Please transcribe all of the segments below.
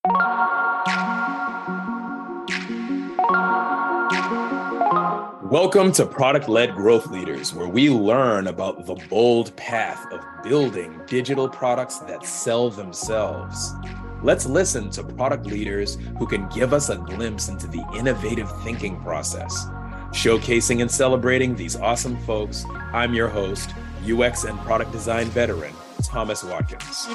Welcome to Product-Led Growth Leaders, where we learn about the bold path of building digital products that sell themselves. Let's listen to product leaders who can give us a glimpse into the innovative thinking process. Showcasing and celebrating these awesome folks, I'm your host, UX and product design veteran, Thomas Watkins.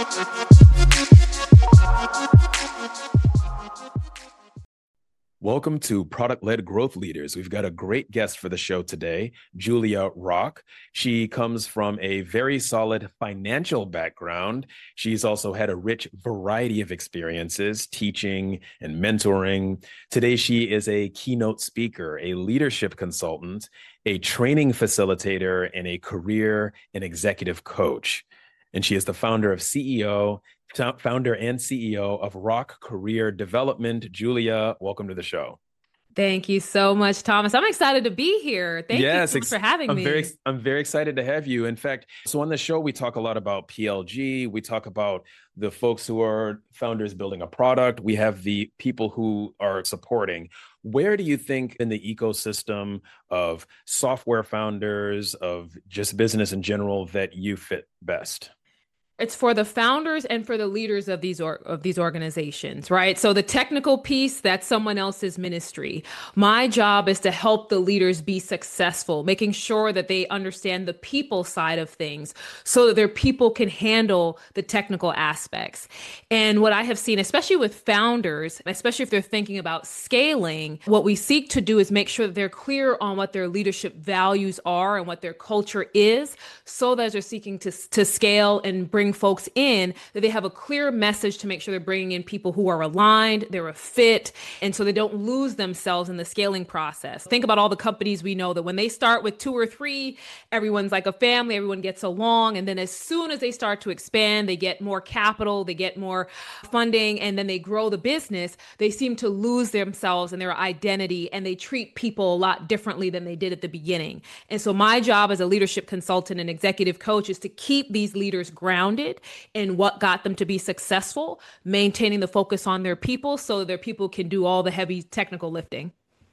Welcome to Product-Led Growth Leaders. We've got a great guest for the show today, Julia Rock. She comes from a very solid financial background. She's also had a rich variety of experiences teaching and mentoring. Today, she is a keynote speaker, a leadership consultant, a training facilitator, and a career and executive coach. And she is the founder and CEO of Rock Career Development. Julia, welcome to the show. Thank you so much, Thomas. I'm excited to be here. Thank you so much for having me. I'm very excited to have you. In fact, so on the show, we talk a lot about PLG. We talk about the folks who are founders building a product. We have the people who are supporting. Where do you think in the ecosystem of software founders, of just business in general, that you fit best? It's for the founders and for the leaders of these organizations, right? So the technical piece, that's someone else's ministry. My job is to help the leaders be successful, making sure that they understand the people side of things so that their people can handle the technical aspects. And what I have seen, especially with founders, especially if they're thinking about scaling, what we seek to do is make sure that they're clear on what their leadership values are and what their culture is, so that as they're seeking to scale and bring folks in, that they have a clear message to make sure they're bringing in people who are aligned, they're a fit, and so they don't lose themselves in the scaling process. Think about all the companies we know that when they start with 2 or 3, everyone's like a family, everyone gets along, and then as soon as they start to expand, they get more capital, they get more funding, and then they grow the business, they seem to lose themselves and their identity, and they treat people a lot differently than they did at the beginning. And so my job as a leadership consultant and executive coach is to keep these leaders grounded in what got them to be successful, maintaining the focus on their people so their people can do all the heavy technical lifting.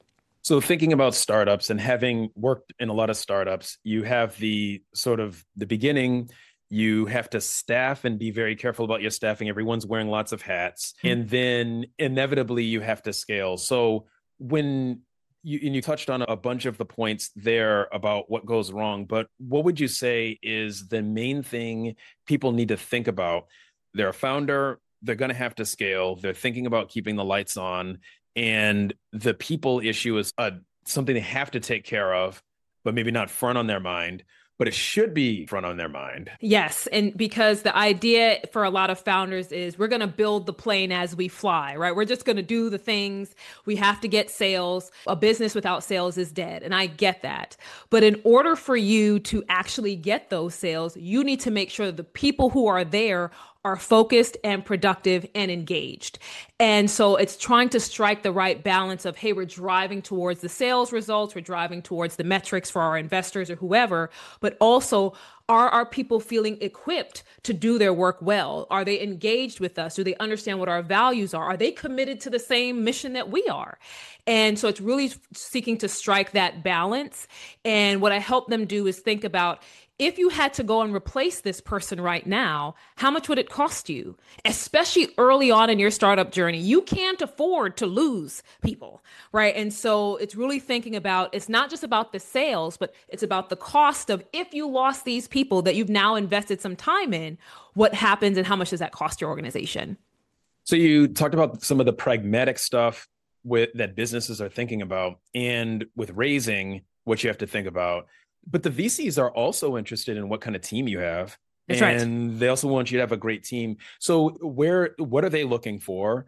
So thinking about startups and having worked in a lot of startups, you have the sort of the beginning, you have to staff and be very careful about your staffing. Everyone's wearing lots of hats. And then inevitably you have to scale. So when you touched on a bunch of the points there about what goes wrong, but what would you say is the main thing people need to think about? They're a founder, they're going to have to scale, they're thinking about keeping the lights on, and the people issue is something they have to take care of, but maybe not front on their mind. But it should be front on their mind. Yes. And because the idea for a lot of founders is we're going to build the plane as we fly, right? We're just going to do the things. We have to get sales. A business without sales is dead. And I get that. But in order for you to actually get those sales, you need to make sure that the people who are there are focused and productive and engaged. And so it's trying to strike the right balance of, hey, we're driving towards the sales results, we're driving towards the metrics for our investors or whoever, but also, are our people feeling equipped to do their work well? Are they engaged with us? Do they understand what our values are? Are they committed to the same mission that we are? And so it's really seeking to strike that balance. And what I help them do is think about, if you had to go and replace this person right now, how much would it cost you? Especially early on in your startup journey, you can't afford to lose people, right? And so it's really thinking about, it's not just about the sales, but it's about the cost of, if you lost these people that you've now invested some time in, what happens and how much does that cost your organization? So you talked about some of the pragmatic stuff that businesses are thinking about, and with raising, what you have to think about. But the VCs are also interested in what kind of team you have. That's and right. They also want you to have a great team. So what are they looking for?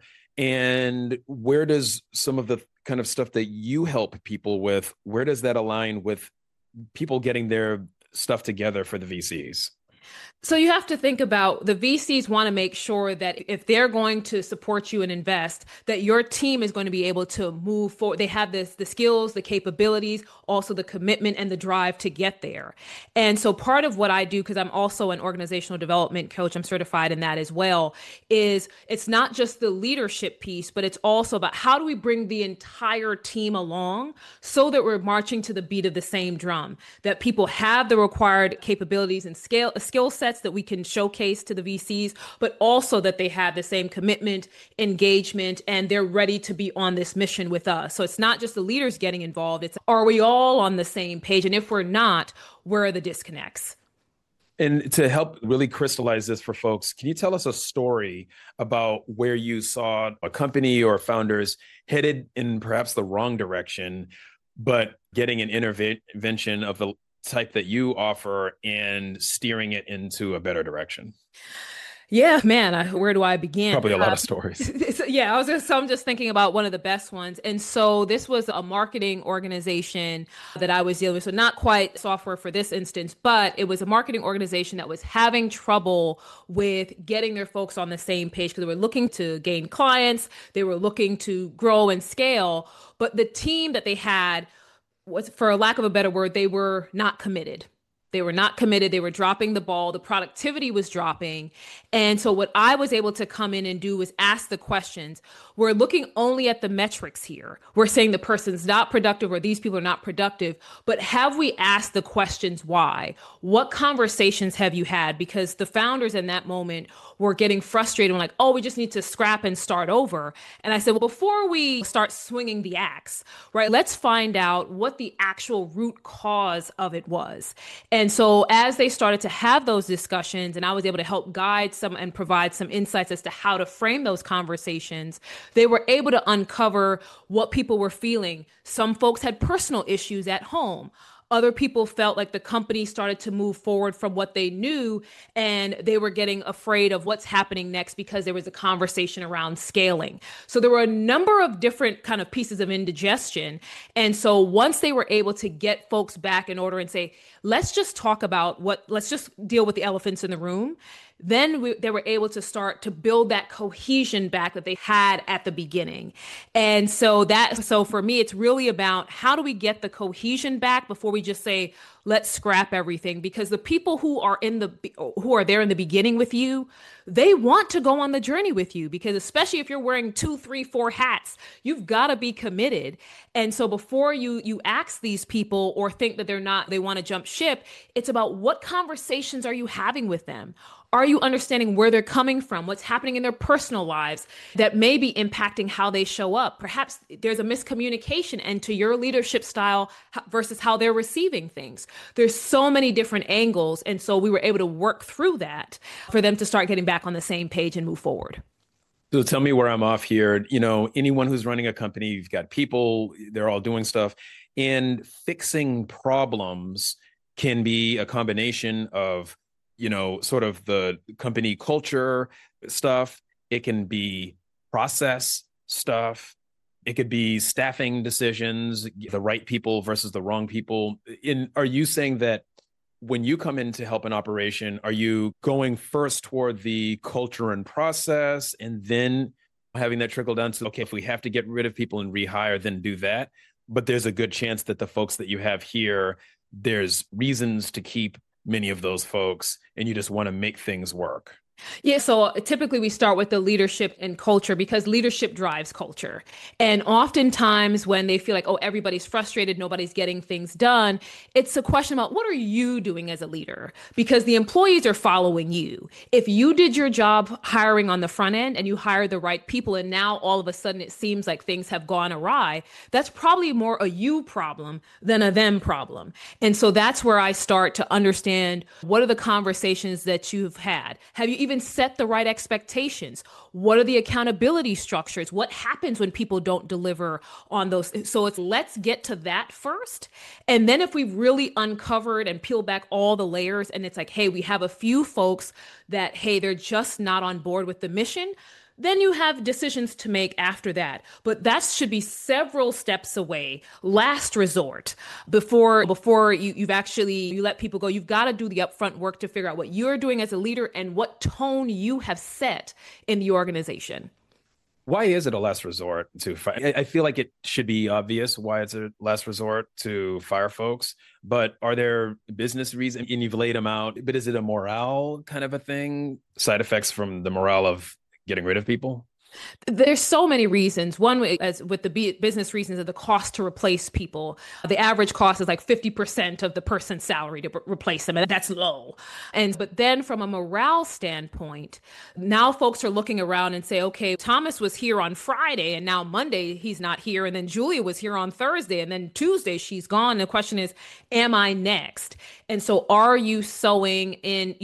And where does some of the kind of stuff that you help people with, where does that align with people getting their stuff together for the VCs? So you have to think about the VCs want to make sure that if they're going to support you and invest, that your team is going to be able to move forward. They have the skills, the capabilities, also the commitment and the drive to get there. And so part of what I do, because I'm also an organizational development coach, I'm certified in that as well, is it's not just the leadership piece, but it's also about how do we bring the entire team along so that we're marching to the beat of the same drum, that people have the required capabilities and skill sets that we can showcase to the VCs, but also that they have the same commitment, engagement, and they're ready to be on this mission with us. So it's not just the leaders getting involved, it's are we all on the same page? And if we're not, where are the disconnects? And to help really crystallize this for folks, can you tell us a story about where you saw a company or founders headed in perhaps the wrong direction, but getting an intervention of the type that you offer and steering it into a better direction? Yeah, man, where do I begin? Probably a lot of stories. Yeah, I'm just thinking about one of the best ones. And so this was a marketing organization that I was dealing with. So not quite software for this instance, but it was a marketing organization that was having trouble with getting their folks on the same page because they were looking to gain clients, they were looking to grow and scale, but the team that they had was, for lack of a better word, they were not committed. They were not committed. They were dropping the ball. The productivity was dropping. And so, what I was able to come in and do was ask the questions. We're looking only at the metrics here. We're saying the person's not productive or these people are not productive. But have we asked the questions why? What conversations have you had? Because the founders in that moment were getting frustrated and like, oh, we just need to scrap and start over. And I said, well, before we start swinging the axe, right, let's find out what the actual root cause of it was. And so as they started to have those discussions, and I was able to help guide some and provide some insights as to how to frame those conversations, they were able to uncover what people were feeling. Some folks had personal issues at home. Other people felt like the company started to move forward from what they knew, and they were getting afraid of what's happening next because there was a conversation around scaling. So there were a number of different kind of pieces of indigestion. And so once they were able to get folks back in order and say, let's just talk about let's just deal with the elephants in the room, then they were able to start to build that cohesion back that they had at the beginning. And so for me, it's really about how do we get the cohesion back before we just say, let's scrap everything, because the people who are there in the beginning with you, they want to go on the journey with you, because especially if you're wearing 2, 3, 4 hats, you've got to be committed. And so before you ask these people or think that they want to jump ship, it's about what conversations are you having with them? Are you understanding where they're coming from, what's happening in their personal lives that may be impacting how they show up? Perhaps there's a miscommunication into your leadership style versus how they're receiving things. There's so many different angles. And so we were able to work through that for them to start getting back on the same page and move forward. So tell me where I'm off here. Anyone who's running a company, you've got people, they're all doing stuff, and fixing problems can be a combination of sort of the company culture stuff. It can be process stuff. It could be staffing decisions, the right people versus the wrong people. Are you saying that when you come in to help an operation, are you going first toward the culture and process and then having that trickle down to, okay, if we have to get rid of people and rehire, then do that? But there's a good chance that the folks that you have here, there's reasons to keep many of those folks, and you just want to make things work. Yeah, so typically we start with the leadership and culture because leadership drives culture. And oftentimes when they feel like, oh, everybody's frustrated, nobody's getting things done, it's a question about what are you doing as a leader? Because the employees are following you. If you did your job hiring on the front end and you hired the right people, and now all of a sudden it seems like things have gone awry, that's probably more a you problem than a them problem. And so that's where I start to understand what are the conversations that you've had. Have you even set the right expectations? What are the accountability structures? What happens when people don't deliver on those? So let's get to that first. And then if we've really uncovered and peeled back all the layers and it's like, hey, we have a few folks that, hey, they're just not on board with the mission, Then you have decisions to make after that. But that should be several steps away, last resort, before you let people go. You've got to do the upfront work to figure out what you're doing as a leader and what tone you have set in the organization. Why is it a last resort to fire? I feel like it should be obvious why it's a last resort to fire folks, but are there business reasons? And you've laid them out, but is it a morale kind of a thing? Side effects from the morale of getting rid of people? There's so many reasons. One, as with the business reasons of the cost to replace people, the average cost is like 50% of the person's salary to replace them, and that's low. But then from a morale standpoint, now folks are looking around and say, okay, Thomas was here on Friday, and now Monday he's not here, and then Julia was here on Thursday, and then Tuesday she's gone. And the question is, am I next? And so, are you sowing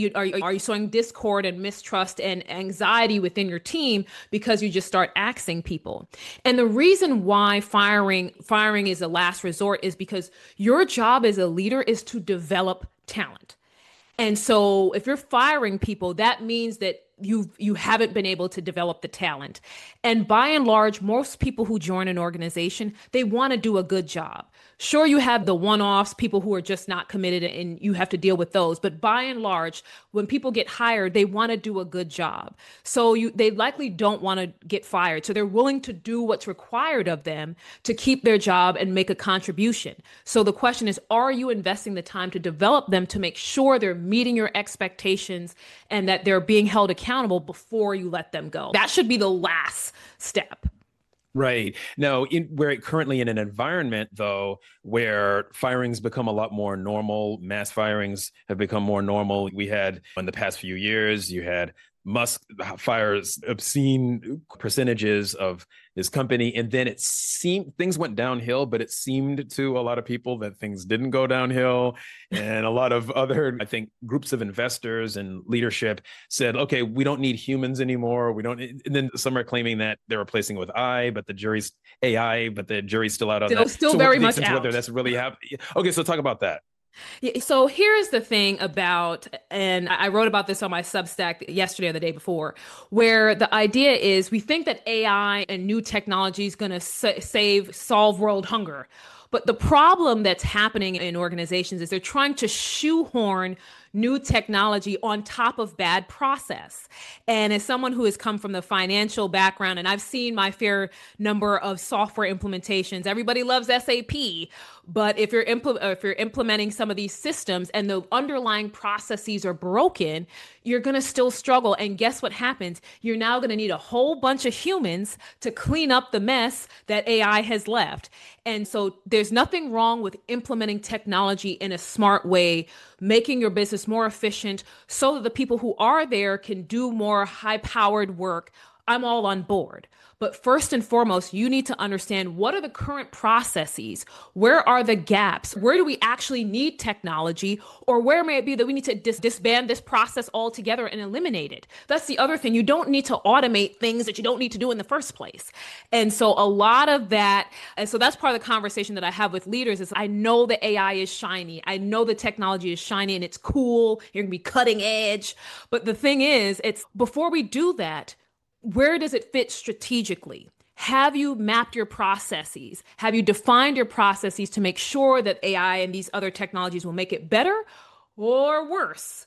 discord and mistrust and anxiety within your team because you just start axing people? And the reason why firing is a last resort is because your job as a leader is to develop talent. And so if you're firing people, that means that you haven't been able to develop the talent. And by and large, most people who join an organization, they want to do a good job. Sure, you have the one-offs, people who are just not committed, and you have to deal with those. But by and large, when people get hired, they want to do a good job. So they likely don't want to get fired. So they're willing to do what's required of them to keep their job and make a contribution. So the question is, are you investing the time to develop them to make sure they're meeting your expectations and that they're being held accountable before you let them go? That should be the last step. Right. Now, we're currently in an environment, though, where firings become a lot more normal. Mass firings have become more normal. We had, in the past few years, you had Musk fires obscene percentages of his company. And then it seemed things went downhill, but it seemed to a lot of people that things didn't go downhill. And a lot of other, I think, groups of investors and leadership said, okay, we don't need humans anymore. We don't. And then some are claiming that they're replacing with AI, but the jury's still out on that. Still very much out. Whether that's really happening. Okay, so talk about that. Yeah, so here's the thing about, and I wrote about this on my Substack yesterday or the day before, where the idea is we think that AI and new technology is going to solve world hunger. But the problem that's happening in organizations is they're trying to shoehorn new technology on top of bad process. And as someone who has come from the financial background, and I've seen my fair number of software implementations, everybody loves SAP, but if you're implementing some of these systems and the underlying processes are broken, you're going to still struggle. And guess what happens? You're now going to need a whole bunch of humans to clean up the mess that AI has left. And so there's nothing wrong with implementing technology in a smart way, making your business more efficient so that the people who are there can do more high-powered work. I'm all on board. But first and foremost, you need to understand what are the current processes? Where are the gaps? Where do we actually need technology? Or where may it be that we need to disband this process altogether and eliminate it? That's the other thing. You don't need to automate things that you don't need to do in the first place. And so a lot of that, and so that's part of the conversation that I have with leaders is I know the AI is shiny. I know the technology is shiny and it's cool. You're going to be cutting edge. But the thing is, it's before we do that, where does it fit strategically? Have you mapped your processes? Have you defined your processes to make sure that AI and these other technologies will make it better or worse?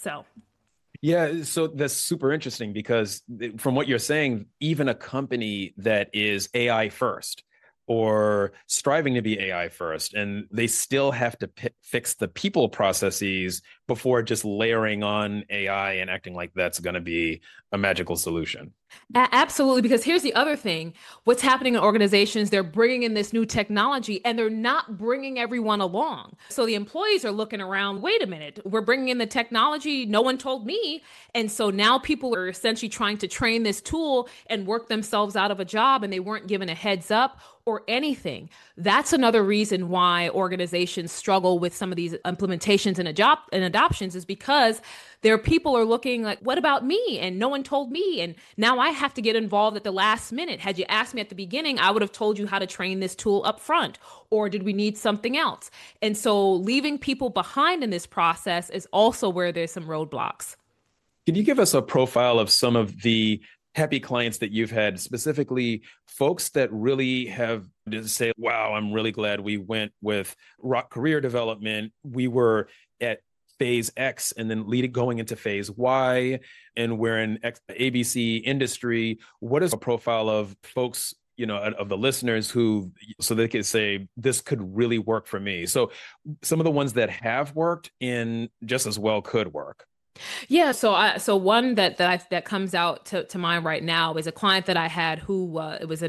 Yeah, so that's super interesting because from what you're saying, even a company that is AI first or striving to be AI first, and they still have to fix the people processes before just layering on AI and acting like that's going to be a magical solution. Absolutely, because here's the other thing. What's happening in organizations, they're bringing in this new technology and they're not bringing everyone along. So the employees are looking around, wait a minute, we're bringing in the technology, no one told me. And so now people are essentially trying to train this tool and work themselves out of a job and they weren't given a heads up or anything. That's another reason why organizations struggle with some of these implementations and adoptions is because their people are looking like, what about me? And no one told me. And now I have to get involved at the last minute. Had you asked me at the beginning, I would have told you how to train this tool up front. Or did we need something else? And so leaving people behind in this process is also where there's some roadblocks. Can you give us a profile of some of the happy clients that you've had, specifically folks that really have to say, wow, I'm really glad we went with Rock Career Development. We were at phase X and then going into phase Y, and we're in ABC industry. What is a profile of folks, of the listeners who, so they could say, this could really work for me? So some of the ones that have worked and just as well could work. Yeah, so one that comes out to mind right now is a client that I had who it was an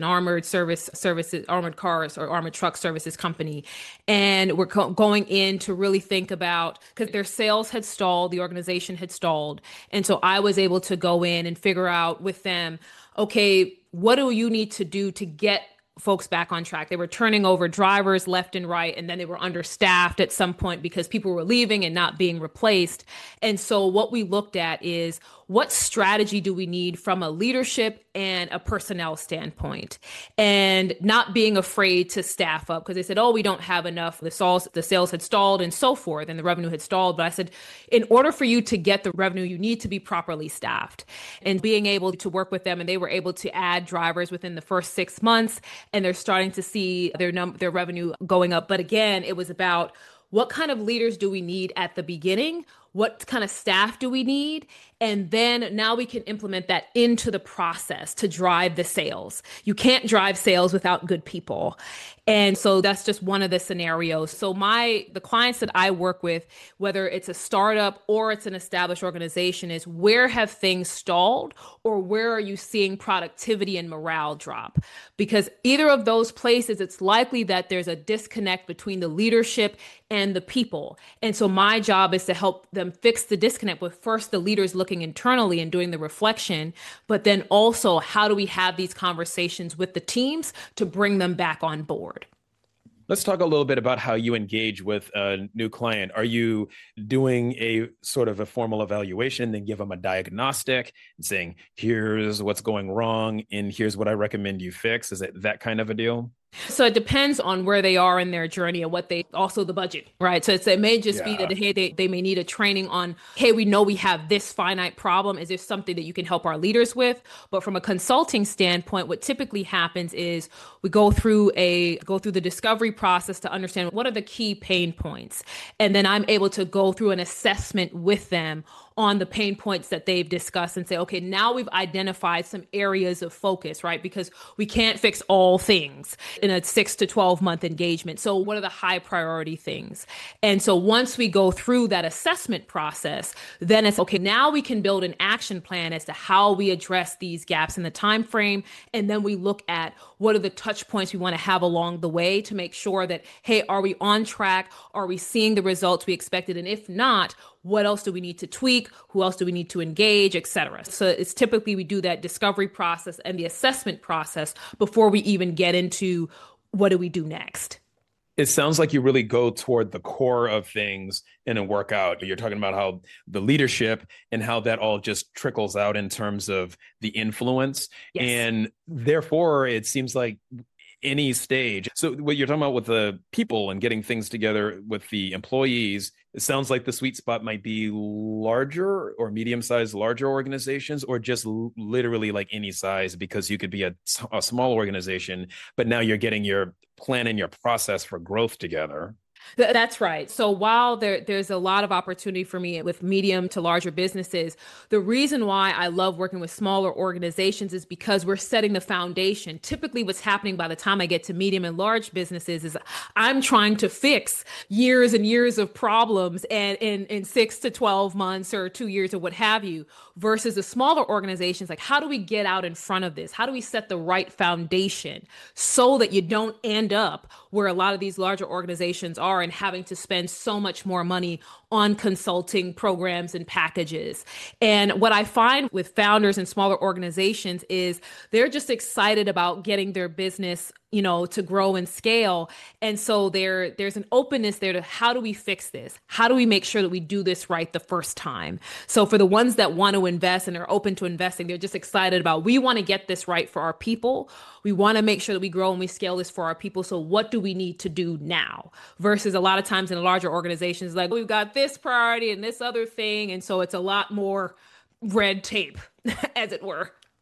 armored cars or armored truck services company, and we're going in to really think about, because their sales had stalled, the organization had stalled, and so I was able to go in and figure out with them, okay, what do you need to do to get folks back on track? They were turning over drivers left and right, and then they were understaffed at some point because people were leaving and not being replaced. And so what we looked at is, what strategy do we need from a leadership and a personnel standpoint, and not being afraid to staff up, because they said, oh, we don't have enough. The sales had stalled and so forth, and the revenue had stalled. But I said, in order for you to get the revenue, you need to be properly staffed, and being able to work with them. And they were able to add drivers within the first 6 months, and they're starting to see their revenue going up. But again, it was about, what kind of leaders do we need at the beginning? What kind of staff do we need? And then now we can implement that into the process to drive the sales. You can't drive sales without good people. And so that's just one of the scenarios. So the clients that I work with, whether it's a startup or it's an established organization, is, where have things stalled, or where are you seeing productivity and morale drop? Because either of those places, it's likely that there's a disconnect between the leadership and the people. And so my job is to help them fix the disconnect with, first, the leaders looking internally and doing the reflection, but then also, how do we have these conversations with the teams to bring them back on board? Let's talk a little bit about how you engage with a new client. Are you doing a sort of a formal evaluation, then give them a diagnostic and saying, here's what's going wrong and here's what I recommend you fix? Is it that kind of a deal? So it depends on where they are in their journey and also the budget, right? So it may just be that, hey, they may need a training on, hey, we know we have this finite problem. Is there something that you can help our leaders with? But from a consulting standpoint, what typically happens is we go through the discovery process to understand what are the key pain points. And then I'm able to go through an assessment with them on the pain points that they've discussed and say, okay, now we've identified some areas of focus, right? Because we can't fix all things in a 6 to 12 month engagement. So what are the high priority things? And so once we go through that assessment process, then it's okay, now we can build an action plan as to how we address these gaps in the time frame. And then we look at, what are the touch points we want to have along the way to make sure that, hey, are we on track? Are we seeing the results we expected? And if not, what else do we need to tweak? Who else do we need to engage, et cetera? So it's typically, we do that discovery process and the assessment process before we even get into, what do we do next? It sounds like you really go toward the core of things in a workout. You're talking about how the leadership and how that all just trickles out in terms of the influence. Yes. And therefore, it seems like any stage. So what you're talking about with the people and getting things together with the employees, it sounds like the sweet spot might be larger or medium-sized, larger organizations, or just literally like any size, because you could be a small organization, but now you're getting your plan and your process for growth together. That's right. So while there's a lot of opportunity for me with medium to larger businesses, the reason why I love working with smaller organizations is because we're setting the foundation. Typically, what's happening by the time I get to medium and large businesses is I'm trying to fix years and years of problems and in 6 to 12 months or 2 years or what have you, versus the smaller organizations. Like, how do we get out in front of this? How do we set the right foundation so that you don't end up where a lot of these larger organizations are, and having to spend so much more money on consulting programs and packages? And what I find with founders and smaller organizations is they're just excited about getting their business, to grow and scale. And so there's an openness there to, how do we fix this? How do we make sure that we do this right the first time? So for the ones that want to invest and are open to investing, they're just excited about, we want to get this right for our people. We want to make sure that we grow and we scale this for our people. So what do we need to do now? Versus a lot of times in larger organizations, like, we've got this priority and this other thing. And so it's a lot more red tape, as it were.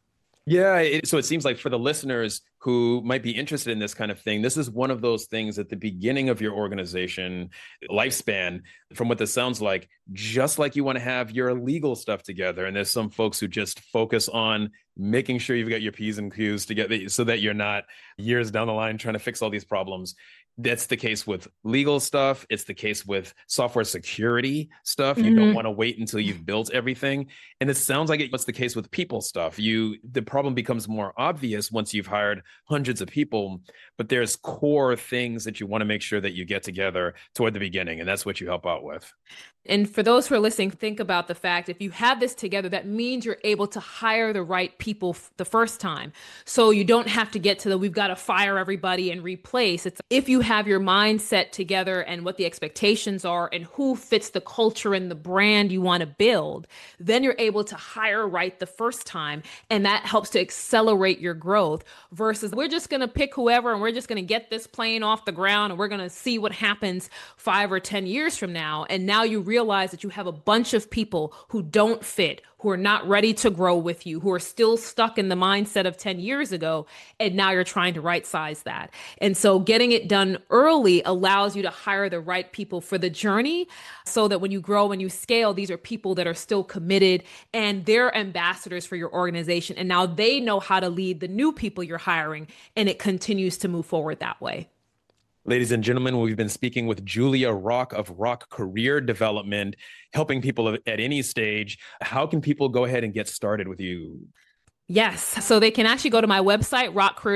Yeah, so it seems like for the listeners who might be interested in this kind of thing, this is one of those things at the beginning of your organization lifespan, from what this sounds like, just like you want to have your legal stuff together. And there's some folks who just focus on making sure you've got your P's and Q's together so that you're not years down the line trying to fix all these problems. That's the case with legal stuff. It's the case with software security stuff. You don't want to wait until you've built everything. And it sounds like it's the case with people stuff. The problem becomes more obvious once you've hired hundreds of people, but there's core things that you want to make sure that you get together toward the beginning. And that's what you help out with. And for those who are listening, think about the fact if you have this together, that means you're able to hire the right people the first time. So you don't have to get to we've got to fire everybody and replace. It's if you have your mindset together and what the expectations are and who fits the culture and the brand you want to build, then you're able to hire right the first time. And that helps to accelerate your growth versus we're just going to pick whoever and we're just going to get this plane off the ground and we're going to see what happens 5 or 10 years from now. And now you realize that you have a bunch of people who don't fit, who are not ready to grow with you, who are still stuck in the mindset of 10 years ago. And now you're trying to right size that. And so getting it done early allows you to hire the right people for the journey so that when you grow and you scale, these are people that are still committed and they're ambassadors for your organization. And now they know how to lead the new people you're hiring, and it continues to move forward that way. Ladies and gentlemen, we've been speaking with Julia Rock of Rock Career Development, helping people at any stage. How can people go ahead and get started with you? Yes. So they can actually go to my website,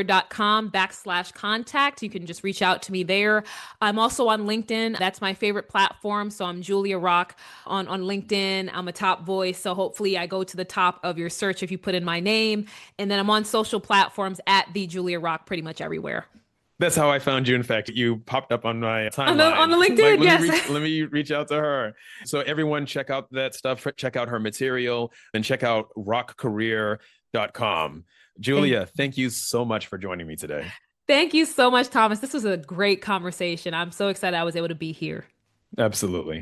rockcareer.com/contact. You can just reach out to me there. I'm also on LinkedIn. That's my favorite platform. So I'm Julia Rock on LinkedIn. I'm a top voice. So hopefully I go to the top of your search if you put in my name. And then I'm on social platforms at the Julia Rock pretty much everywhere. That's how I found you. In fact, you popped up on my timeline. On the LinkedIn, let me reach out to her. So everyone check out that stuff, check out her material, and check out rockcareer.com. Julia, thank you so much for joining me today. Thank you so much, Thomas. This was a great conversation. I'm so excited I was able to be here. Absolutely.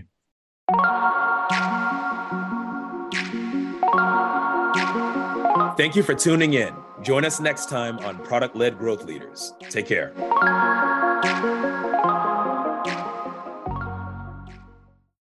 Thank you for tuning in. Join us next time on Product-Led Growth Leaders. Take care.